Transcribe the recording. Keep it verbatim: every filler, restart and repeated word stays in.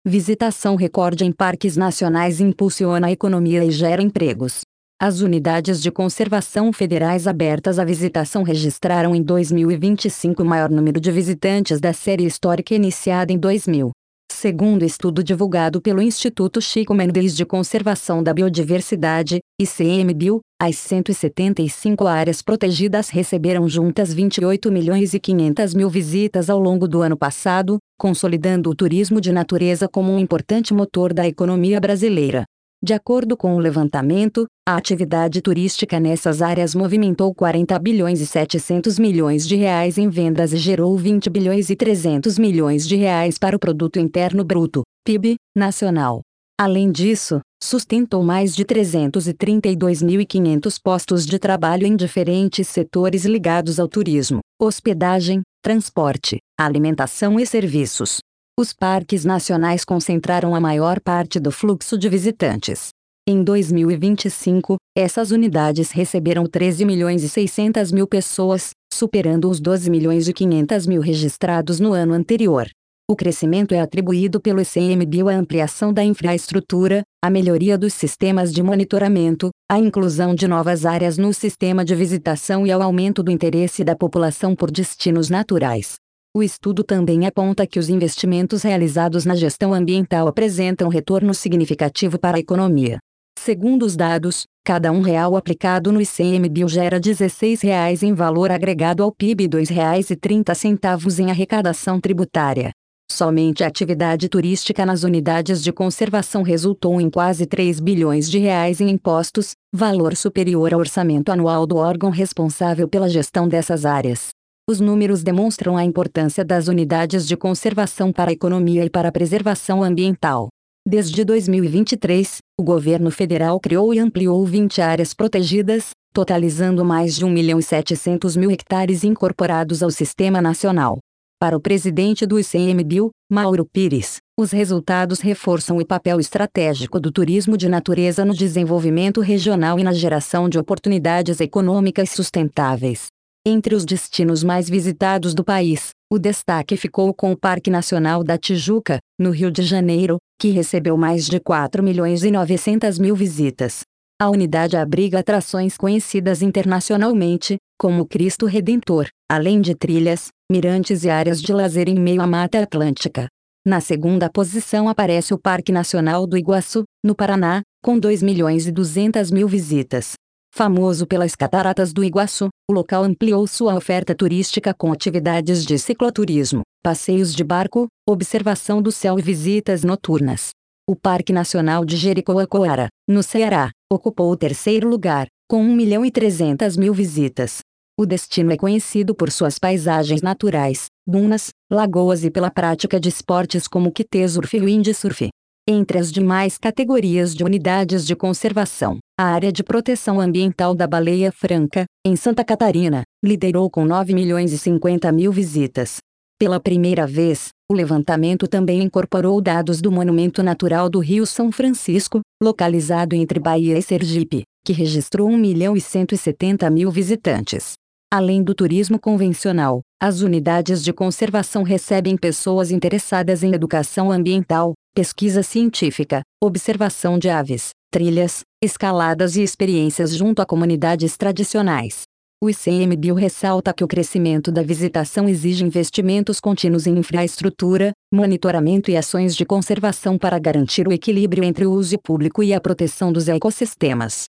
Visitação recorde em parques nacionais impulsiona a economia e gera empregos. As unidades de conservação federais abertas à visitação registraram em dois mil e vinte e cinco o maior número de visitantes da série histórica iniciada em dois mil. Segundo estudo divulgado pelo Instituto Chico Mendes de Conservação da Biodiversidade, I C M Bio, as cento e setenta e cinco áreas protegidas receberam juntas vinte e oito milhões e quinhentas mil visitas ao longo do ano passado, consolidando o turismo de natureza como um importante motor da economia brasileira. De acordo com o levantamento, a atividade turística nessas áreas movimentou quarenta bilhões e setecentos milhões de reais em vendas e gerou vinte bilhões e trezentos milhões de reais para o Produto Interno Bruto, P I B, nacional. Além disso, sustentou mais de trezentos e trinta e dois mil e quinhentos postos de trabalho em diferentes setores ligados ao turismo, hospedagem, transporte, alimentação e serviços. Os parques nacionais concentraram a maior parte do fluxo de visitantes. Em dois mil e vinte e cinco, essas unidades receberam treze milhões e seiscentas mil pessoas, superando os doze milhões e quinhentas mil registrados no ano anterior. O crescimento é atribuído pelo I C M Bio à ampliação da infraestrutura, à melhoria dos sistemas de monitoramento, à inclusão de novas áreas no sistema de visitação e ao aumento do interesse da população por destinos naturais. O estudo também aponta que os investimentos realizados na gestão ambiental apresentam retorno significativo para a economia. Segundo os dados, cada um real aplicado no I C M B io gera dezesseis reais em valor agregado ao P I B e dois reais e trinta centavos em arrecadação tributária. Somente a atividade turística nas unidades de conservação resultou em quase três bilhões de reais em impostos, valor superior ao orçamento anual do órgão responsável pela gestão dessas áreas. Os números demonstram a importância das unidades de conservação para a economia e para a preservação ambiental. Desde dois mil e vinte e três, o governo federal criou e ampliou vinte áreas protegidas, totalizando mais de um milhão e setecentos mil hectares incorporados ao Sistema Nacional. Para o presidente do I C M B io, Mauro Pires, os resultados reforçam o papel estratégico do turismo de natureza no desenvolvimento regional e na geração de oportunidades econômicas sustentáveis. Entre os destinos mais visitados do país, o destaque ficou com o Parque Nacional da Tijuca, no Rio de Janeiro, que recebeu mais de quatro milhões e novecentas mil visitas. A unidade abriga atrações conhecidas internacionalmente, como o Cristo Redentor, além de trilhas, mirantes e áreas de lazer em meio à Mata Atlântica. Na segunda posição aparece o Parque Nacional do Iguaçu, no Paraná, com dois milhões e duzentas mil visitas. Famoso pelas Cataratas do Iguaçu, o local ampliou sua oferta turística com atividades de cicloturismo, passeios de barco, observação do céu e visitas noturnas. O Parque Nacional de Jericoacoara, no Ceará, ocupou o terceiro lugar, com um milhão e trezentas mil visitas. O destino é conhecido por suas paisagens naturais, dunas, lagoas e pela prática de esportes como kitesurf e windsurf. Entre as demais categorias de unidades de conservação, a área de proteção ambiental da Baleia Franca, em Santa Catarina, liderou com nove milhões e cinquenta mil visitas. Pela primeira vez, o levantamento também incorporou dados do Monumento Natural do Rio São Francisco, localizado entre Bahia e Sergipe, que registrou um milhão e cento e setenta mil visitantes. Além do turismo convencional, as unidades de conservação recebem pessoas interessadas em educação ambiental, pesquisa científica, observação de aves, trilhas, escaladas e experiências junto a comunidades tradicionais. O I C M B io ressalta que o crescimento da visitação exige investimentos contínuos em infraestrutura, monitoramento e ações de conservação para garantir o equilíbrio entre o uso público e a proteção dos ecossistemas.